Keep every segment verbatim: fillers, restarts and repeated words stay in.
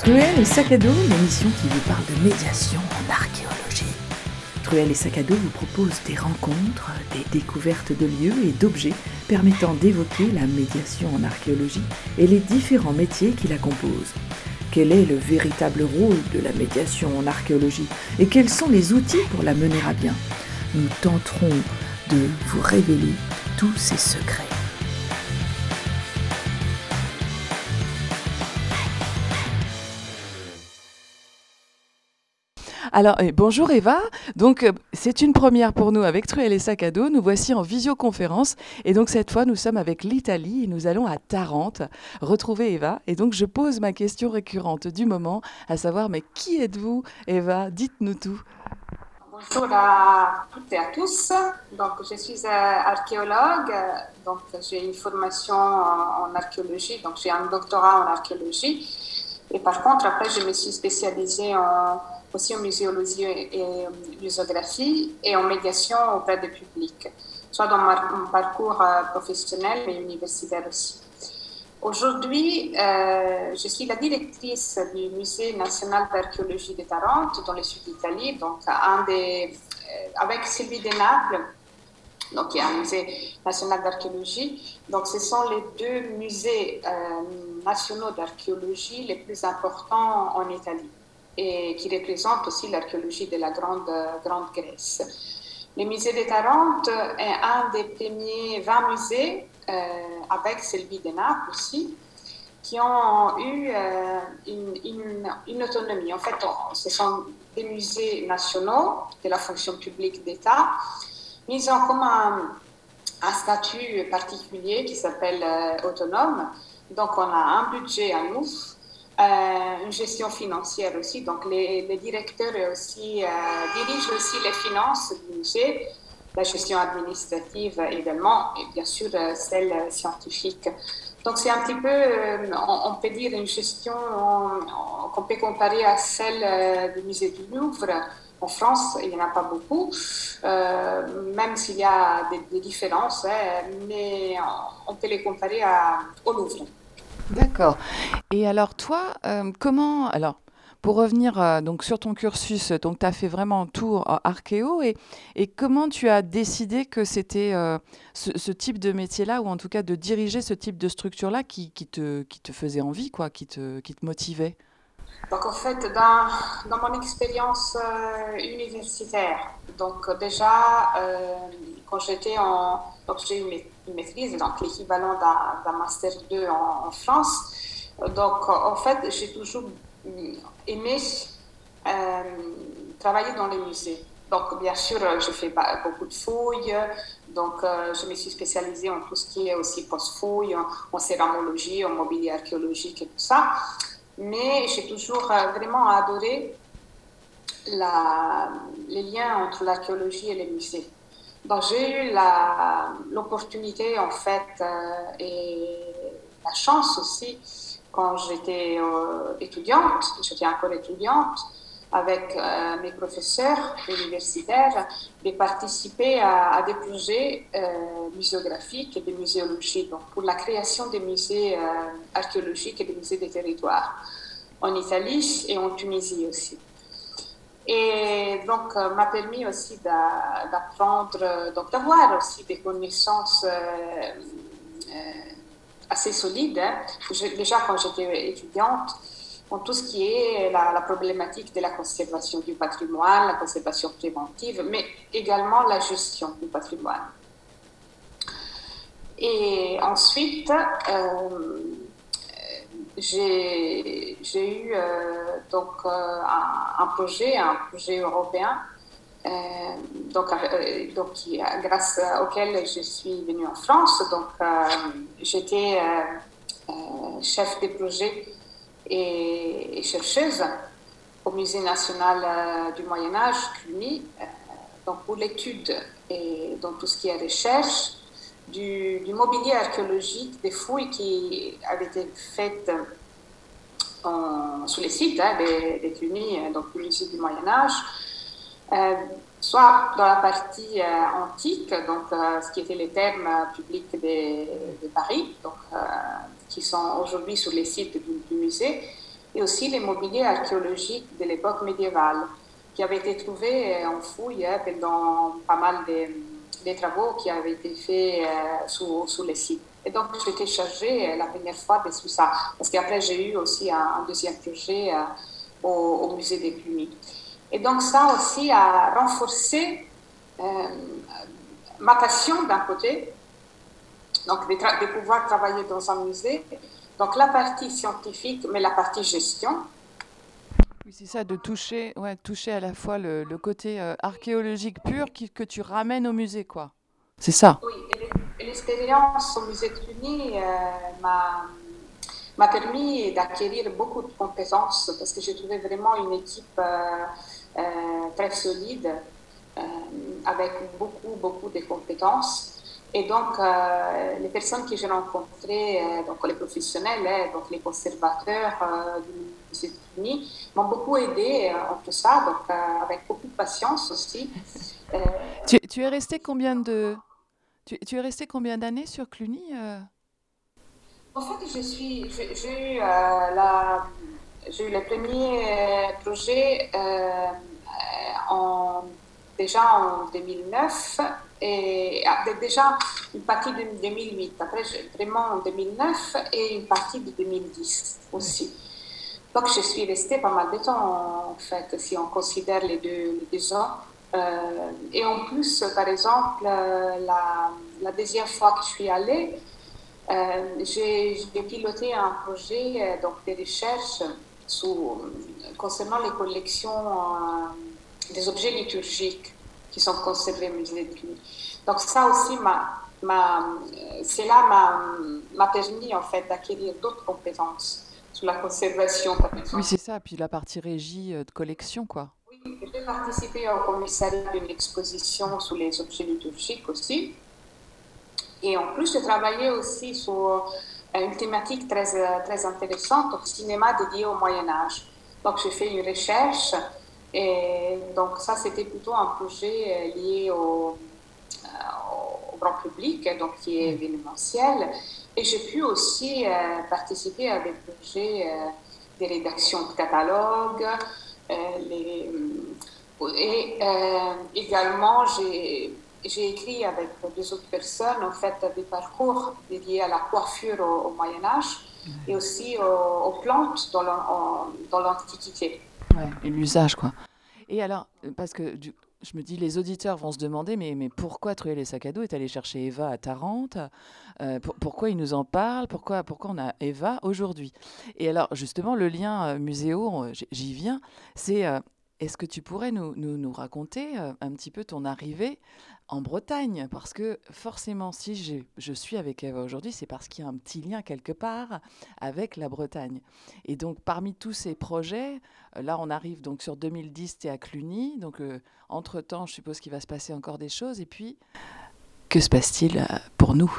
Truelle et Sac à dos, l'émission qui vous parle de médiation en archéologie. Truelle et Sac à dos vous propose des rencontres, des découvertes de lieux et d'objets permettant d'évoquer la médiation en archéologie et les différents métiers qui la composent. Quel est le véritable rôle de la médiation en archéologie et quels sont les outils pour la mener à bien? Nous tenterons de vous révéler tous ces secrets. Alors, eh, bonjour Eva. Donc, euh, c'est une première pour nous avec Truelle et Sac à dos. Nous voici en visioconférence. Et donc, cette fois, nous sommes avec l'Italie et nous allons à Tarente retrouver Eva. Et donc, je pose ma question récurrente du moment, à savoir, mais qui êtes-vous, Eva? Dites-nous tout. Bonjour à toutes et à tous. Donc, je suis euh, archéologue. Donc, j'ai une formation en, en archéologie. Donc, j'ai un doctorat en archéologie. Et par contre, après, je me suis spécialisée en, aussi en muséologie et, et muséographie et en médiation auprès du public, soit dans ma, mon parcours euh, professionnel mais universitaire aussi. Aujourd'hui, euh, je suis la directrice du Musée national d'archéologie de Tarente, dans le sud d'Italie, donc un des, euh, avec Sylvie de Naples, donc il y a un musée national d'archéologie. Donc ce sont les deux musées euh, nationaux d'archéologie les plus importants en Italie et qui représentent aussi l'archéologie de la Grande, Grande Grèce. Le musée de Tarente est un des premiers vingt musées, euh, avec Sylvie de Naples aussi, qui ont eu euh, une, une, une autonomie. En fait, on, ce sont des musées nationaux de la fonction publique d'État, mais ils ont comme un, un statut particulier qui s'appelle euh, autonome. Donc, on a un budget à nous, euh, une gestion financière aussi. Donc, les, les directeurs aussi, euh, dirigent aussi les finances du musée, la gestion administrative également, et bien sûr euh, celle scientifique. Donc, c'est un petit peu, euh, on, on peut dire, une gestion on, qu'on peut comparer à celle euh, du musée du Louvre. En France, il n'y en a pas beaucoup, euh, même s'il y a des, des différences, hein, mais on peut les comparer à, au Louvre. D'accord. Et alors, toi, euh, comment... Alors, pour revenir euh, donc sur ton cursus, donc tu as fait vraiment tout en archéo et, et comment tu as décidé que c'était euh, ce, ce type de métier-là ou en tout cas de diriger ce type de structure-là qui, qui, te, qui te faisait envie, quoi, qui te, qui te motivait? Donc, en fait, dans, dans mon expérience euh, universitaire, donc euh, déjà, euh, quand j'étais en... Donc, j'ai eu une maîtrise, donc l'équivalent d'un, d'un Master deux en, en France. Donc, en fait, j'ai toujours aimé euh, travailler dans les musées. Donc, bien sûr, je fais beaucoup de fouilles. Donc, euh, je me suis spécialisée en tout ce qui est aussi post-fouille, en, en céramologie, en mobilier archéologique et tout ça. Mais j'ai toujours euh, vraiment adoré la, les liens entre l'archéologie et les musées. Donc j'ai eu la, l'opportunité en fait euh, et la chance aussi quand j'étais euh, étudiante, j'étais encore étudiante, avec euh, mes professeurs universitaires, de participer à, à des projets euh, muséographiques et de muséologie, donc pour la création des musées euh, archéologiques et des musées des territoires, en Italie et en Tunisie aussi. Et donc, euh, m'a permis aussi d'a, d'apprendre, donc d'avoir aussi des connaissances euh, euh, assez solides. Hein. Je, déjà, quand j'étais étudiante, en tout ce qui est la, la problématique de la conservation du patrimoine, la conservation préventive, mais également la gestion du patrimoine. Et ensuite, euh, j'ai, j'ai eu euh, donc, euh, un, un projet, un projet européen, euh, donc, euh, donc, qui, grâce auquel je suis venue en France. Donc, euh, j'étais euh, euh, chef de projet et, et chercheuse au Musée national euh, du Moyen-Âge, Cluny, euh, donc pour l'étude et dans tout ce qui est recherche du, du mobilier archéologique, des fouilles qui avaient été faites en, sur les sites hein, des, des Cluny, donc du musée du Moyen-Âge, euh, soit dans la partie euh, antique, donc euh, ce qui étaient les termes publics de, de Paris, donc, euh, qui sont aujourd'hui sur les sites du, du musée, et aussi les mobiliers archéologiques de l'époque médiévale, qui avaient été trouvés en fouille pendant pas mal de, de travaux qui avaient été faits sous, sous les sites. Et donc, j'étais chargée la première fois de tout ça, parce qu'après, j'ai eu aussi un, un deuxième projet au, au musée de Cluny. Et donc, ça aussi a renforcé euh, ma passion d'un côté, donc de, tra- de pouvoir travailler dans un musée. Donc, la partie scientifique, mais la partie gestion. Oui, c'est ça, de toucher, ouais, toucher à la fois le, le côté euh, archéologique pur qui, que tu ramènes au musée, quoi. C'est ça. Oui, et l'expérience au musée de Cluny euh, m'a, m'a permis d'acquérir beaucoup de compétences parce que j'ai trouvé vraiment une équipe euh, euh, très solide euh, avec beaucoup, beaucoup de compétences. Et donc, euh, les personnes que j'ai rencontrées, euh, donc les professionnels, euh, donc les conservateurs euh, du musée de Cluny, m'ont beaucoup aidé euh, en tout ça, donc euh, avec beaucoup de patience aussi. Euh, Tu, tu es resté combien de, tu, tu es resté combien d'années sur Cluny euh En fait, je suis, j'ai, j'ai eu euh, la, j'ai eu le premier euh, projet euh, en, déjà en deux mille neuf et ah, déjà une partie de deux mille huit. Après, vraiment en deux mille neuf et une partie de deux mille dix aussi. Donc, je suis restée pas mal de temps, en fait, si on considère les deux, les deux ans. Euh, et en plus, par exemple, la, la deuxième fois que je suis allée, euh, j'ai, j'ai piloté un projet euh, donc, de recherche sous, concernant les collections euh, des objets liturgiques qui sont conservés au musée de Cluny. Donc ça aussi, m'a, m'a, cela m'a, m'a permis en fait d'acquérir d'autres compétences sur la conservation, par Oui, exemple. c'est ça. Puis la partie régie euh, de collection, quoi. Oui, j'ai participé au commissariat d'une exposition sur les objets liturgiques aussi. Et en plus, j'ai travaillé aussi sur une thématique très, très intéressante, au cinéma dédié au Moyen-Âge. Donc, j'ai fait une recherche et donc ça, c'était plutôt un projet lié au, au grand public, donc qui est événementiel. Et j'ai pu aussi euh, participer à des projets euh, de rédaction de catalogues. Euh, les, et euh, également, j'ai j'ai écrit avec deux autres personnes, en fait, des parcours dédiés à la coiffure au, au Moyen-Âge et aussi aux, aux plantes dans, l'an, dans l'Antiquité. Ouais, et l'usage, quoi. Et alors, parce que du, je me dis, les auditeurs vont se demander, mais, mais pourquoi Truelle et Sac à dos est allé chercher Eva à Tarente euh, pour, Pourquoi ils nous en parlent pourquoi, pourquoi on a Eva aujourd'hui? Et alors, justement, le lien euh, muséo, euh, j'y viens, c'est... Euh, est-ce que tu pourrais nous, nous, nous raconter euh, un petit peu ton arrivée en Bretagne? Parce que forcément, si j'ai- je suis avec Eva aujourd'hui, c'est parce qu'il y a un petit lien quelque part avec la Bretagne. Et donc, parmi tous ces projets, euh, là, on arrive donc sur deux mille dix, tu es à Cluny. Donc, euh, entre-temps, je suppose qu'il va se passer encore des choses. Et puis, que se passe-t-il euh, pour nous?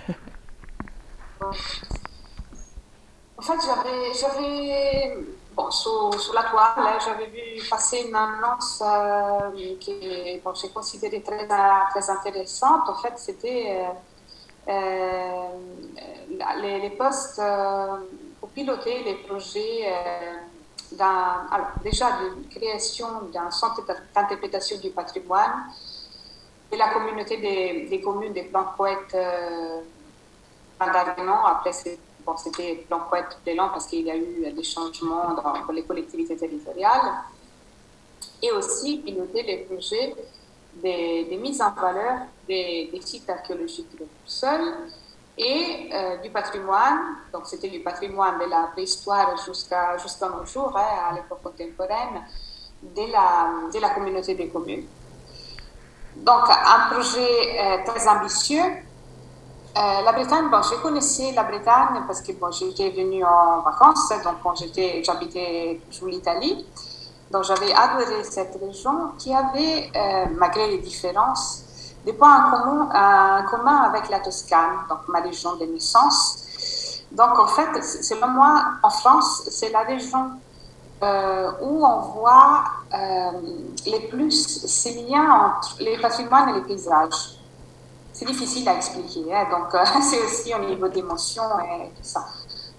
En fait, j'avais, j'avais bon, sur, sur la toile, hein, j'avais vu passer une annonce euh, que bon, j'ai considérée très, très intéressante. En fait, c'était euh, euh, les, les postes euh, pour piloter les projets euh, d'un, alors, déjà de création d'un centre d'interprétation du patrimoine de la communauté des, des communes des Plancoët euh, d'Arguement. Après, c'est Bon, c'était Plancoët Plélan parce qu'il y a eu des changements dans les collectivités territoriales. Et aussi piloter les projets des, des mises en valeur des, des sites archéologiques de Poussol et euh, du patrimoine. Donc, c'était du patrimoine de la préhistoire jusqu'à, jusqu'à nos jours, hein, à l'époque contemporaine, de la, de la communauté des communes. Donc, un projet euh, très ambitieux. Euh, la Bretagne, bon, je connaissais la Bretagne parce que bon, j'étais venue en vacances, donc bon, j'étais, j'habitais toujours l'Italie. Donc j'avais adoré cette région qui avait, euh, malgré les différences, des points en commun, en commun avec la Toscane, donc ma région de naissance. Donc en fait, selon moi, en France, c'est la région euh, où on voit euh, les plus ces liens entre les patrimoines et les paysages. C'est difficile à expliquer, hein, donc euh, c'est aussi au niveau d'émotion et tout ça.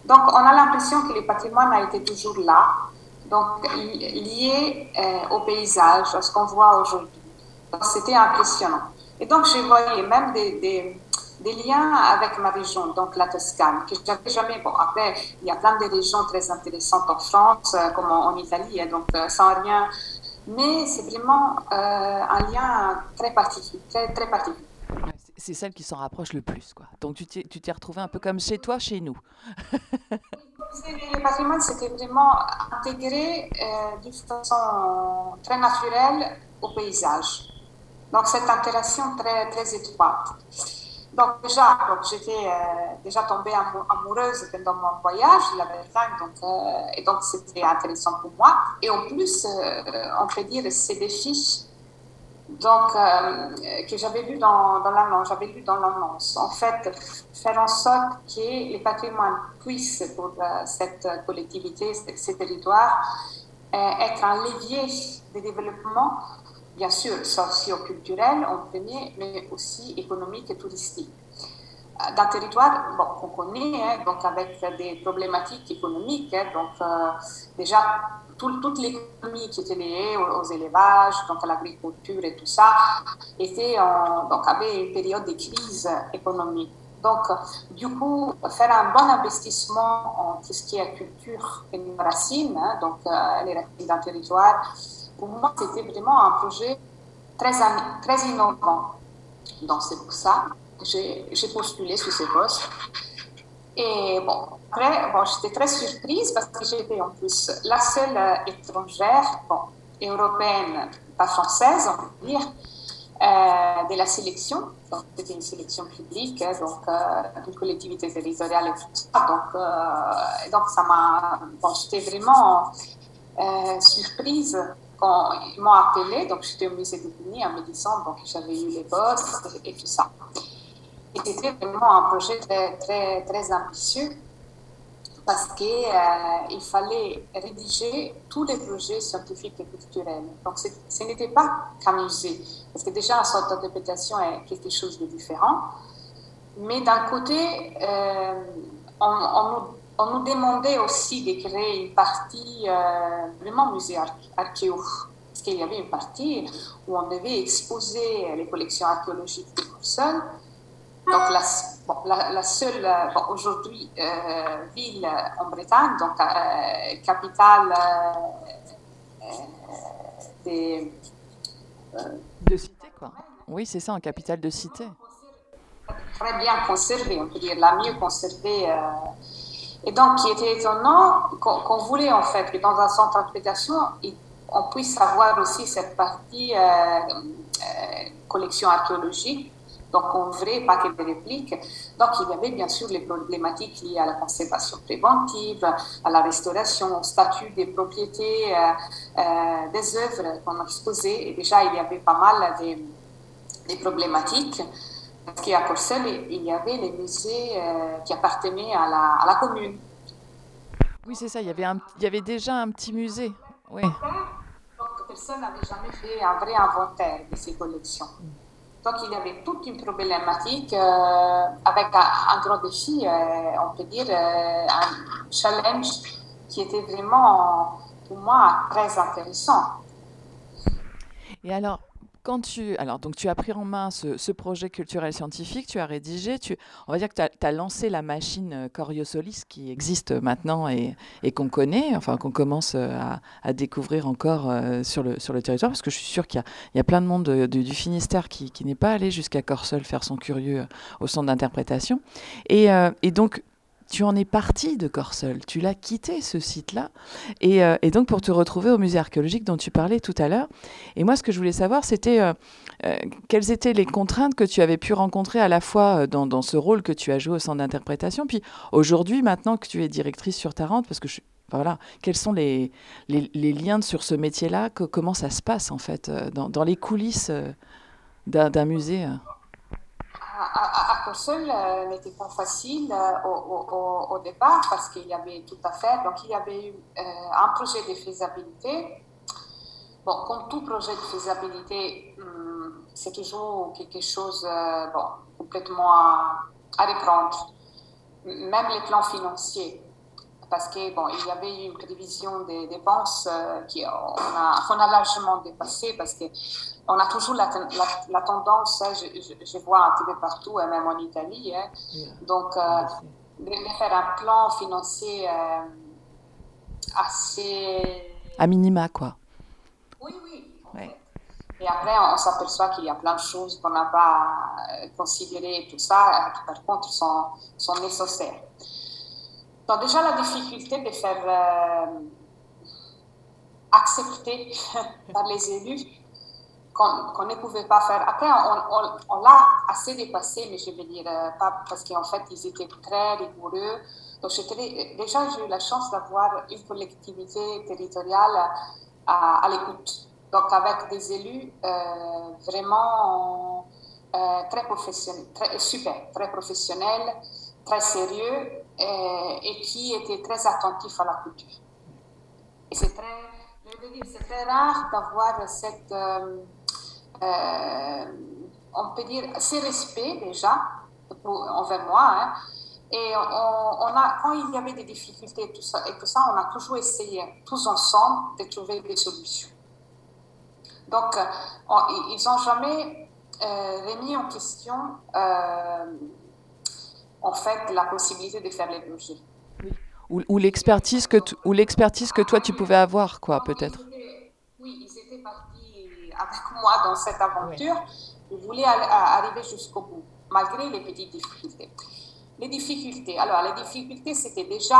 Donc, on a l'impression que le patrimoine a été toujours là, donc lié euh, au paysage, à ce qu'on voit aujourd'hui. Donc, c'était impressionnant. Et donc, je voyais même des, des, des liens avec ma région, donc la Toscane, que je n'avais jamais. Bon, après, il y a plein de régions très intéressantes en France, euh, comme en, en Italie, hein, donc euh, sans rien. Mais c'est vraiment euh, un lien très particulier, très, très particulier. Ouais, c'est c'est celle qui s'en rapproche le plus, quoi. Donc tu t'es, tu t'es retrouvé un peu comme chez toi, chez nous. Le patrimoine, c'était vraiment intégré euh, d'une façon très naturelle au paysage. Donc, cette interaction très, très étroite. Donc, déjà, donc, j'étais euh, déjà tombée amou- amoureuse pendant mon voyage, la Bretagne, donc, euh, et donc c'était intéressant pour moi. Et en plus, euh, on peut dire, ces défis donc, euh, que j'avais lu dans, dans l'annonce, j'avais lu dans l'annonce. En fait, faire en sorte que les patrimoines puissent, pour euh, cette collectivité, ces territoires, euh, être un levier de développement, bien sûr socio-culturel en premier, mais aussi économique et touristique. D'un territoire bon, qu'on connaît, hein, donc avec des problématiques économiques, hein, donc euh, déjà tout, toute l'économie qui était liée aux, aux élevages, donc à l'agriculture et tout ça, était en, donc avait une période de crise économique. Donc, du coup, faire un bon investissement en tout ce qui est culture et racines, hein, donc euh, les racines d'un territoire, pour moi, c'était vraiment un projet très, très innovant. Donc, c'est pour ça que j'ai, j'ai postulé sur ce poste. Et bon, après, bon, j'étais très surprise parce que j'étais en plus la seule étrangère, bon, européenne, pas française, on peut dire, euh, de la sélection. Donc, c'était une sélection publique, hein, donc euh, une collectivité territoriale et tout ça. Donc, euh, donc ça m'a. Bon, j'étais vraiment euh, surprise quand ils m'ont appelée. Donc, j'étais au musée d'Épinay en me disant donc, que j'avais eu les postes et, et tout ça. Et c'était vraiment un projet très, très, très ambitieux parce qu'il euh, fallait rédiger tous les projets scientifiques et culturels. Donc, ce n'était pas qu'un musée, parce que déjà, la sorte d'interprétation est quelque chose de différent. Mais d'un côté, euh, on, on, nous, on, nous, demandait aussi de créer une partie euh, vraiment musée archéo. Parce qu'il y avait une partie où on devait exposer les collections archéologiques de Courseulles. Donc, la, bon, la, la seule, bon, aujourd'hui, euh, ville en Bretagne, donc euh, capitale euh, des... Euh, de cité, quoi. Oui, c'est ça, en capitale de cité. Très bien conservée, on peut dire, la mieux conservée. Euh, et donc, qui était étonnant qu'on, qu'on voulait, en fait, que dans un centre d'interprétation, on puisse avoir aussi cette partie euh, euh, collection archéologique. Donc, en vrai, pas que des répliques. Donc, il y avait bien sûr les problématiques liées à la conservation préventive, à la restauration, au statut des propriétés, euh, euh, des œuvres qu'on exposait. Et déjà, il y avait pas mal des, des problématiques. Parce qu'à Courseulles, il y avait les musées euh, qui appartenaient à la, à la commune. Oui, c'est ça. Il y avait, un, il y avait déjà un petit musée. Oui. Donc, personne n'avait jamais fait un vrai inventaire de ces collections. Donc, il y avait toute une problématique euh, avec un, un gros défi, euh, on peut dire, euh, un challenge qui était vraiment, pour moi, très intéressant. Et alors, quand tu, alors, donc tu as pris en main ce, ce projet culturel scientifique, tu as rédigé, tu, on va dire que tu as, tu as lancé la machine Coriosolis qui existe maintenant et, et qu'on connaît, enfin qu'on commence à, à découvrir encore euh, sur, le, sur le territoire, parce que je suis sûre qu'il y a, il y a plein de monde de, de, du Finistère qui, qui n'est pas allé jusqu'à Corseulles faire son curieux au centre d'interprétation. Et, euh, et donc, tu en es parti de Corseulles, tu l'as quitté ce site-là, et, euh, et donc pour te retrouver au musée archéologique dont tu parlais tout à l'heure. Et moi, ce que je voulais savoir, c'était euh, euh, quelles étaient les contraintes que tu avais pu rencontrer à la fois dans, dans ce rôle que tu as joué au centre d'interprétation, puis aujourd'hui, maintenant que tu es directrice sur Tarente, parce que je, voilà, quels sont les, les, les liens sur ce métier-là, que, comment ça se passe en fait dans, dans les coulisses d'un, d'un musée? À, à Courseulles euh, n'était pas facile euh, au, au, au départ parce qu'il y avait tout à faire. Donc, il y avait eu euh, un projet de faisabilité. Bon, comme tout projet de faisabilité, hum, c'est toujours quelque chose euh, bon, complètement à, à reprendre. Même les plans financiers. parce que bon, il y avait une prévision des dépenses euh, qui on a, qu'on a largement dépassé parce que on a toujours la, la, la tendance, hein, je, je, je vois un petit peu partout, hein, même en Italie, hein, Yeah. donc euh, de, de faire un plan financier euh, assez... À minima, quoi. Oui, oui, en Ouais. fait. Et après, on s'aperçoit qu'il y a plein de choses qu'on n'a pas euh, considérées et tout ça, qui par contre sont, sont nécessaires. Donc déjà, la difficulté de faire euh, accepter par les élus qu'on, qu'on ne pouvait pas faire. Après, on, on, on l'a assez dépassé, mais je veux dire, euh, pas parce qu'en fait, ils étaient très rigoureux. Donc, j'étais, déjà, j'ai eu la chance d'avoir une collectivité territoriale à, à l'écoute. Donc, avec des élus euh, vraiment euh, très professionnels, très, super, très professionnels, très sérieux et, et qui étaient très attentifs à la culture. Et c'est très, je veux dire, c'est très rare d'avoir cette, euh, euh, on peut dire, ce respect déjà pour, envers moi. Hein. Et on, on a, quand il y avait des difficultés et tout ça, et tout ça, on a toujours essayé, tous ensemble, de trouver des solutions. Donc, on, ils n'ont jamais euh, remis en question, euh, en fait, la possibilité de faire les projets. Ou, ou l'expertise que, t- ou l'expertise que toi, tu pouvais avoir, quoi, peut-être. Ils étaient, oui, ils étaient partis avec moi dans cette aventure. Ouais. Ils voulaient arriver jusqu'au bout, malgré les petites difficultés. Les difficultés, alors les difficultés, c'était déjà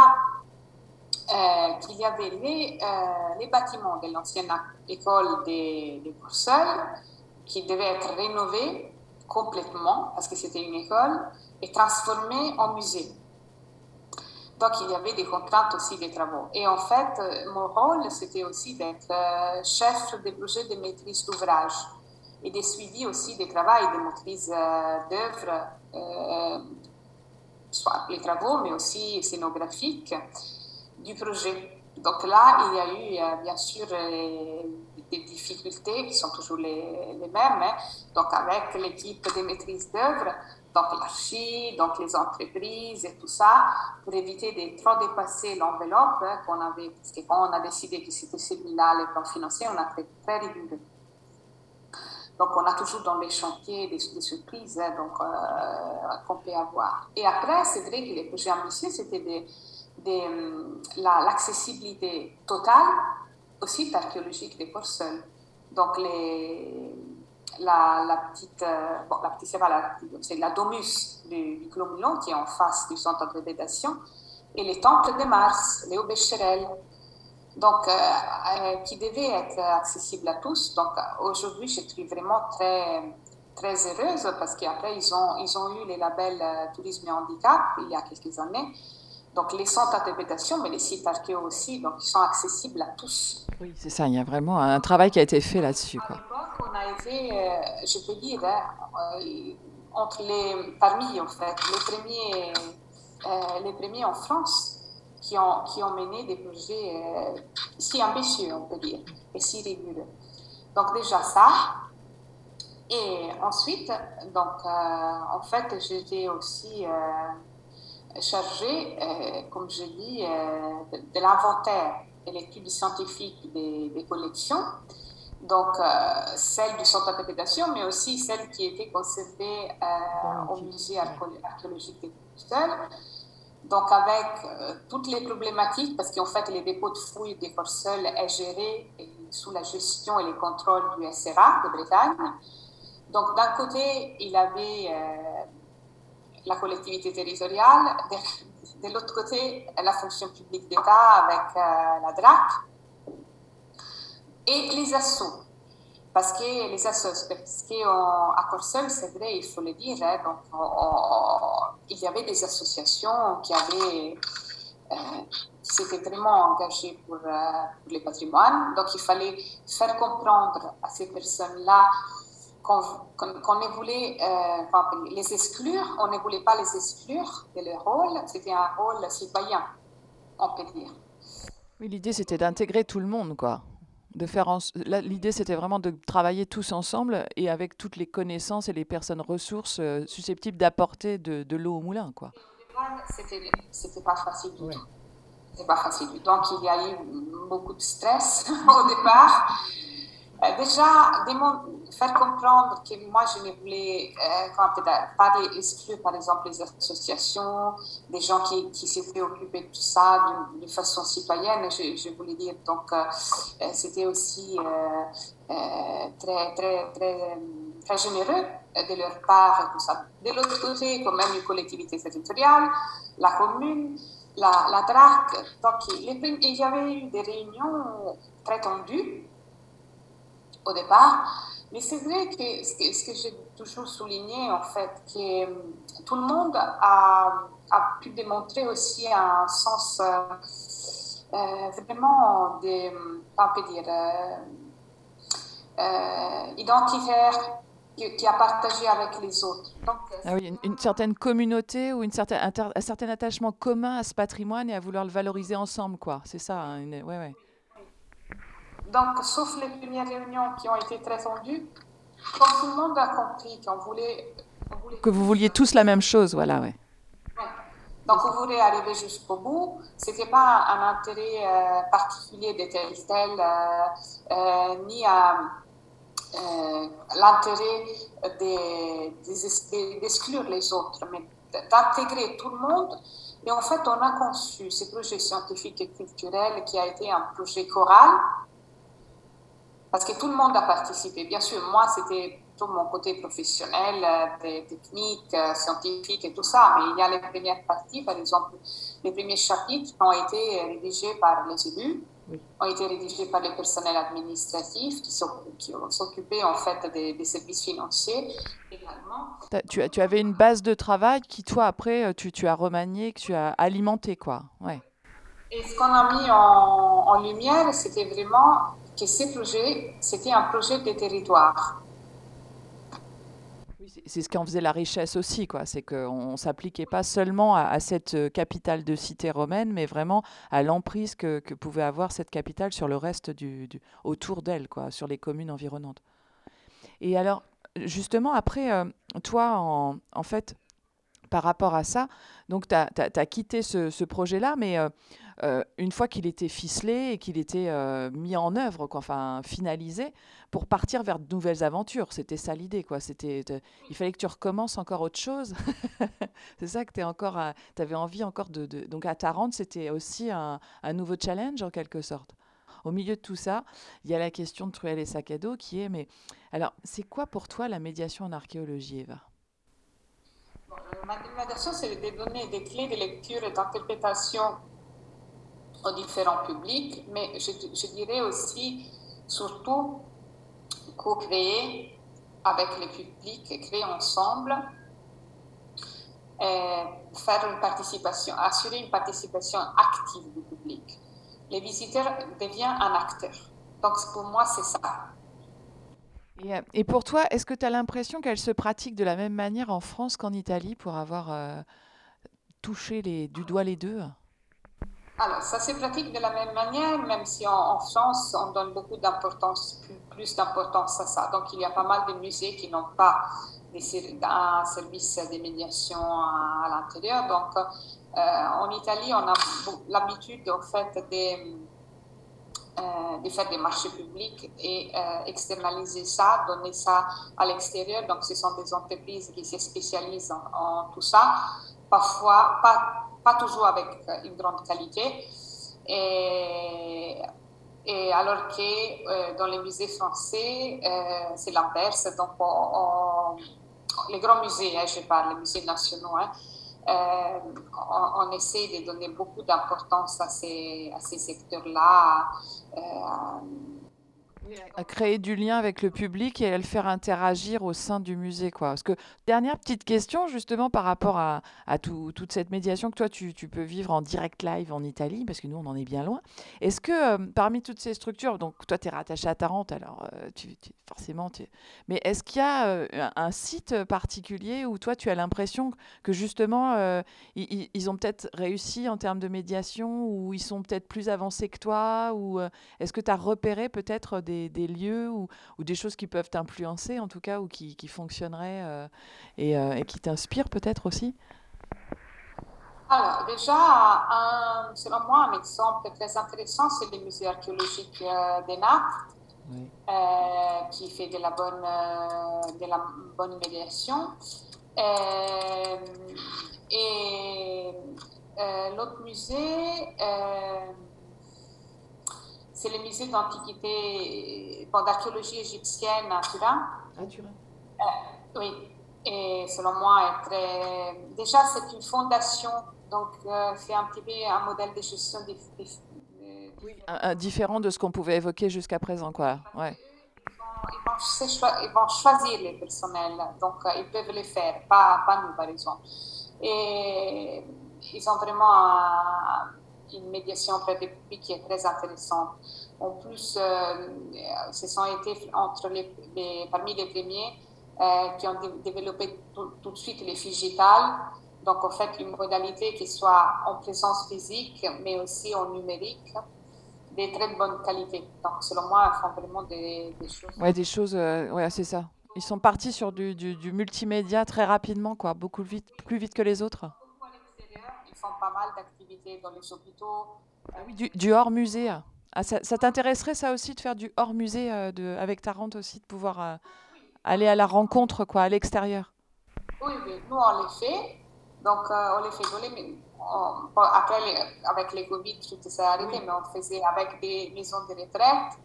euh, qu'il y avait les, euh, les bâtiments de l'ancienne école des, des Courseulles qui devaient être rénovés complètement, parce que c'était une école, et transformés en musée. Donc, il y avait des contraintes aussi des travaux. Et en fait, mon rôle, c'était aussi d'être chef des projets de maîtrise d'ouvrage et de suivi aussi des travaux de maîtrise d'œuvres, euh, soit les travaux, mais aussi scénographiques du projet. Donc là, il y a eu, bien sûr, des difficultés qui sont toujours les, les mêmes. Hein. Donc, avec l'équipe de maîtrise d'œuvre, donc l'archi, donc les entreprises et tout ça, pour éviter de trop dépasser l'enveloppe hein, qu'on avait, parce que quand on a décidé que c'était celui-là, le plan financier, on a fait très rigoureux. Donc, on a toujours dans les chantiers des, des surprises hein, donc, euh, qu'on peut avoir. Et après, c'est vrai que les projets ambitieux, c'était des, des, la, l'accessibilité totale au site archéologique des Courseulles. Donc, les, la, la petite, euh, bon, la petite, c'est pas la, c'est la domus du, du Clos Moulon qui est en face du centre de rédaction, et les temples de Mars, les Aubécherel, donc, euh, euh, qui devaient être accessibles à tous. Donc, aujourd'hui, je suis vraiment très, très heureuse parce qu'après, ils ont, ils ont eu les labels euh, Tourisme et Handicap il y a quelques années. Donc, les centres d'interprétation, mais les sites archéo aussi, donc ils sont accessibles à tous. Oui, c'est ça, il y a vraiment un travail qui a été fait là-dessus. Quoi. À l'époque, on a été, euh, je peux dire, hein, euh, entre les, parmi en fait, les premiers, euh, les premiers en France qui ont, qui ont mené des projets euh, si ambitieux, on peut dire, et si rigoureux. Donc déjà ça. Et ensuite, donc, euh, en fait, j'étais aussi... Euh, chargée, euh, comme je dis, euh, de, de l'inventaire et l'étude scientifique des, des collections, donc euh, celle du centre d'interprétation, mais aussi celle qui était conservée euh, au musée archéologique des Courseulles. Donc avec euh, toutes les problématiques, parce qu'en fait les dépôts de fouilles des Courseulles est géré sous la gestion et les contrôles du S R A de Bretagne. Donc d'un côté, il avait euh, la collectivité territoriale, de, de l'autre côté, la fonction publique d'État avec euh, la D R A C et les assos. Parce que les assos, parce qu'à Courseulles, c'est vrai, il faut le dire, hein, donc, on, on, il y avait des associations qui avaient, euh, qui s'étaient vraiment engagées pour, euh, pour le patrimoine. Donc, il fallait faire comprendre à ces personnes-là qu'on, qu'on, qu'on ne voulait euh, les exclure, on ne voulait pas les exclure de leur rôle, c'était un rôle citoyen, on peut dire. Oui, l'idée c'était d'intégrer tout le monde, quoi. De faire en... Là, l'idée c'était vraiment de travailler tous ensemble et avec toutes les connaissances et les personnes ressources euh, susceptibles d'apporter de, de l'eau au moulin, quoi. C'était, c'était pas facile du ouais. tout. c'est pas facile. Donc, il y a eu beaucoup de stress au départ. Euh, déjà, démon- faire comprendre que moi, je ne voulais euh, comment dire, pas les exclure, par exemple, les associations, des gens qui, qui s'étaient préoccupés de tout ça d'une d'une façon citoyenne, je, je voulais dire. Donc, euh, euh, c'était aussi euh, euh, très, très, très, très généreux de leur part et tout ça. De l'autre côté, quand même, une collectivité territoriale, la commune, la, la D R A C. Donc, les, il y avait eu des réunions très tendues au départ. Mais c'est vrai que ce que, ce que j'ai toujours souligné, en fait, que euh, tout le monde a, a pu démontrer aussi un sens euh, euh, vraiment de, on peut dire, euh, euh, identitaire qui, qui a partagé avec les autres. Donc, Ah oui, une, une certaine communauté ou une certaine, inter- un certain attachement commun à ce patrimoine et à vouloir le valoriser ensemble, quoi. C'est ça, hein, une- ouais, ouais. donc, sauf les premières réunions qui ont été très tendues, quand tout le monde a compris qu'on voulait, on voulait Que vous tous vouliez tous la même chose, voilà, ouais. ouais. Donc, on voulait arriver jusqu'au bout. Ce n'était pas un intérêt euh, particulier de tel tel, euh, euh, ni à, euh, l'intérêt de- de- d'exclure les autres, mais d'intégrer tout le monde. Et en fait, on a conçu ce projet scientifique et culturel qui a été un projet choral, parce que tout le monde a participé. Bien sûr, moi, c'était tout mon côté professionnel, euh, technique, euh, scientifique et tout ça, mais il y a les premières parties, par exemple, les premiers chapitres ont été rédigés par les élus, Oui. ont été rédigés par les personnels administratifs qui s'occupaient en fait des, des services financiers également. T'as- Tu, as- tu avais une base de travail qui, toi, après, euh, tu, tu as remanié, que tu as alimenté, quoi. Ouais. Et ce qu'on a mis en, en lumière, c'était vraiment que ces projets, c'était un projet de territoire. Oui, c'est c'est ce qui en faisait la richesse aussi, quoi. C'est qu'on ne s'appliquait pas seulement à, à cette euh, capitale de cité romaine, mais vraiment à l'emprise que, que pouvait avoir cette capitale sur le reste du, du- autour d'elle, quoi, sur les communes environnantes. Et alors, justement, après, euh, toi, en, en fait, par rapport à ça, donc tu as quitté ce, ce projet-là, mais euh, euh, une fois qu'il était ficelé et qu'il était euh, mis en œuvre, quoi, enfin finalisé, pour partir vers de nouvelles aventures. C'était ça l'idée, quoi. C'était, te- il fallait que tu recommences encore autre chose. C'est ça que tu encore, tu avais envie encore de, de- Donc à Tarente, c'était aussi un, un nouveau challenge en quelque sorte. Au milieu de tout ça, il y a la question de Truelle et sac à dos qui est, mais alors, c'est quoi pour toi la médiation en archéologie, Eva? Bon, la médiation, c'est de donner des clés de lecture et d'interprétation aux différents publics, mais je, je dirais aussi, surtout, co-créer avec le public, créer ensemble, et faire une participation, assurer une participation active du public. Le visiteur devient un acteur. Donc pour moi, c'est ça. Et, euh, et pour toi, est-ce que tu as l'impression qu'elle se pratique de la même manière en France qu'en Italie pour avoir euh, touché les, du doigt les deux? Alors, ça se pratique de la même manière, même si en, en France, on donne beaucoup d'importance, plus, plus d'importance à ça. Donc, il y a pas mal de musées qui n'ont pas des, un service de médiation à, à l'intérieur. Donc, euh, en Italie, on a l'habitude, en fait, de, euh, de faire des marchés publics et euh, externaliser ça, donner ça à l'extérieur. Donc, ce sont des entreprises qui se spécialisent en, en tout ça. Parfois, pas, pas toujours avec une grande qualité. Et, et alors que euh, dans les musées français, euh, c'est l'inverse. Donc, on, on, les grands musées, hein, je parle, les musées nationaux, hein, euh, on, on, essaie de donner beaucoup d'importance à ces, à ces secteurs-là. Euh, À créer du lien avec le public et à le faire interagir au sein du musée, quoi. Parce que, dernière petite question, justement, par rapport à, à tout- toute cette médiation que toi, tu, tu peux vivre en direct live en Italie, parce que nous, on en est bien loin. Est-ce que, euh, parmi toutes ces structures, donc toi, tu es rattaché à Tarente, alors euh, tu, tu- forcément, tu... mais est-ce qu'il y a euh, un, un site particulier où toi, tu as l'impression que, justement, euh, ils, ils- ils ont peut-être réussi en termes de médiation, ou ils sont peut-être plus avancés que toi, ou... euh, est-ce que tu as repéré peut-être des, des lieux ou, ou des choses qui peuvent t'influencer en tout cas ou qui, qui fonctionneraient euh, et, euh, et qui t'inspirent peut-être aussi? Alors, déjà, un, selon moi, un exemple très intéressant, c'est le musée archéologique euh, des Naples, Oui. euh, qui fait de la bonne, euh, de la bonne médiation. Euh, et euh, l'autre musée, euh, c'est le musée d'antiquité, bon, d'archéologie égyptienne à Turin. À Turin. Euh, oui, et selon moi, est très... déjà, c'est une fondation, donc euh, c'est un petit peu un modèle de gestion des, des, des, Oui, un, un différent de ce qu'on pouvait évoquer jusqu'à présent, quoi. Ouais. Ils vont, ils, vont, cho- ils vont choisir les personnels, donc euh, ils peuvent le faire, pas, pas nous par exemple. Et ils ont vraiment un, une médiation auprès du public qui est très intéressante. En plus, euh, ce sont été entre les, les, parmi les premiers euh, qui ont dé- développé tout, tout de suite les fiches digitales. Donc, en fait, une modalité qui soit en présence physique, mais aussi en numérique, de très bonne qualité. Donc, selon moi, ils font vraiment des, des choses. Ouais, des choses, euh, ouais, c'est ça. Ils sont partis sur du, du, du multimédia très rapidement, quoi, beaucoup vite, plus vite que les autres. Beaucoup à l'extérieur, ils font pas mal d'activités dans les hôpitaux. Ah oui, du, du hors musée. Ah, ça, ça t'intéresserait ça aussi de faire du hors musée euh, de, avec Tarente aussi, de pouvoir euh, aller à la rencontre, quoi, à l'extérieur. Oui, oui, nous on les fait. Donc, euh, on les fait dans les. On- bon, après, les- avec les Covid, tout s'est arrêté, Oui. mais on faisait avec des maisons de retraite,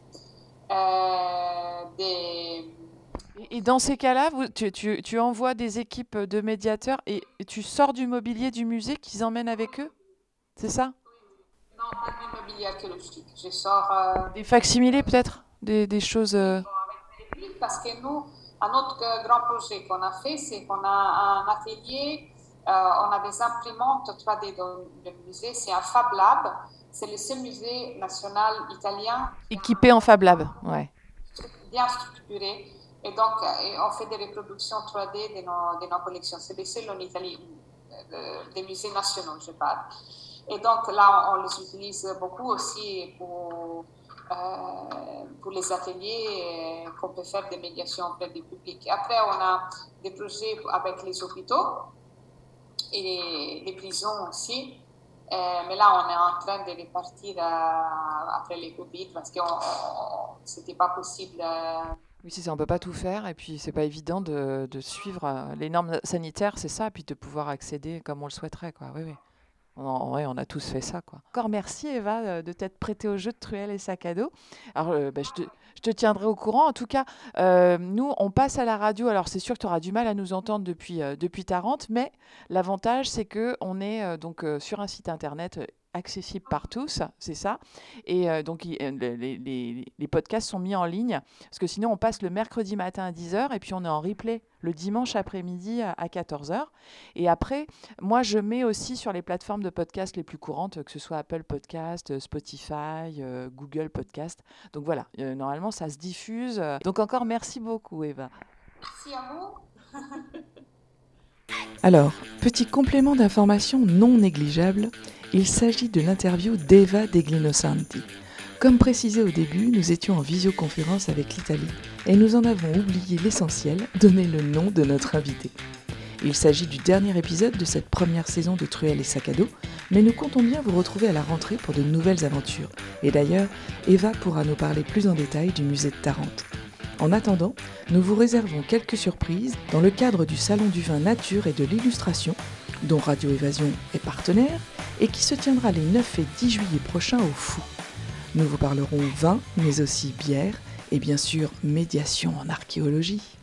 euh, des. Et, et dans ces cas-là, vous, tu, tu, tu envoies des équipes de médiateurs et, et tu sors du mobilier du musée qu'ils emmènent avec eux, c'est ça? Non, pas du mobilier archéologique. Je sors. Euh, Des facsimilés peut-être? Des, des choses... euh, Parce que nous, un autre euh, grand projet qu'on a fait, c'est qu'on a un atelier, euh, on a des imprimantes trois D dans le musée, c'est un Fab Lab, c'est le seul musée national italien équipés en Fab Lab, ouais. bien structuré. Et donc, euh, on fait des reproductions trois D de nos, de nos collections. C'est le seul en Italie, euh, des musées nationaux, je parle. Et donc là, on les utilise beaucoup aussi pour, euh, pour les ateliers euh, qu'on peut faire des médiations auprès du public. Après, on a des projets avec les hôpitaux et les, les prisons aussi. Euh, mais là, on est en train de repartir euh, après les Covid parce que ce n'était pas possible. Euh, Oui, c'est ça, on peut pas tout faire et puis c'est pas évident de, de suivre euh, les normes sanitaires, c'est ça, puis de pouvoir accéder comme on le souhaiterait, quoi. Oui, oui. On, en vrai, on a tous fait ça, quoi. Encore merci, Eva, euh, de t'être prêtée au jeu de Truelle et sac à dos. Alors, euh, bah, je te, je te tiendrai au courant. En tout cas, euh, nous, on passe à la radio. Alors, c'est sûr que tu auras du mal à nous entendre depuis, euh, depuis Tarente, mais l'avantage, c'est que on est euh, donc euh, sur un site internet euh, accessible par tous, c'est ça. Et euh, donc, il- euh, les, les- les podcasts sont mis en ligne, parce que sinon, on passe le mercredi matin à dix heures et puis on est en replay le dimanche après-midi à à quatorze heures. Et après, moi, je mets aussi sur les plateformes de podcast les plus courantes, que ce soit Apple Podcast, euh, Spotify, euh, Google Podcast. Donc voilà, euh, normalement, ça se diffuse. euh. Donc encore merci beaucoup, Eva. merci à vous. Alors, petit complément d'information non négligeable, il s'agit de l'interview d'Eva Deglinosanti. Comme précisé au début, nous étions en visioconférence avec l'Italie et nous en avons oublié l'essentiel, donner le nom de notre invité. Il s'agit du dernier épisode de cette première saison de Truelle et sac à dos, mais nous comptons bien vous retrouver à la rentrée pour de nouvelles aventures. Et d'ailleurs, Eva pourra nous parler plus en détail du musée de Tarente. En attendant, nous vous réservons quelques surprises dans le cadre du Salon du vin nature et de l'illustration, dont Radio Évasion est partenaire, et qui se tiendra les neuf et dix juillet prochains au Fou. Nous vous parlerons vin, mais aussi bière, et bien sûr médiation en archéologie.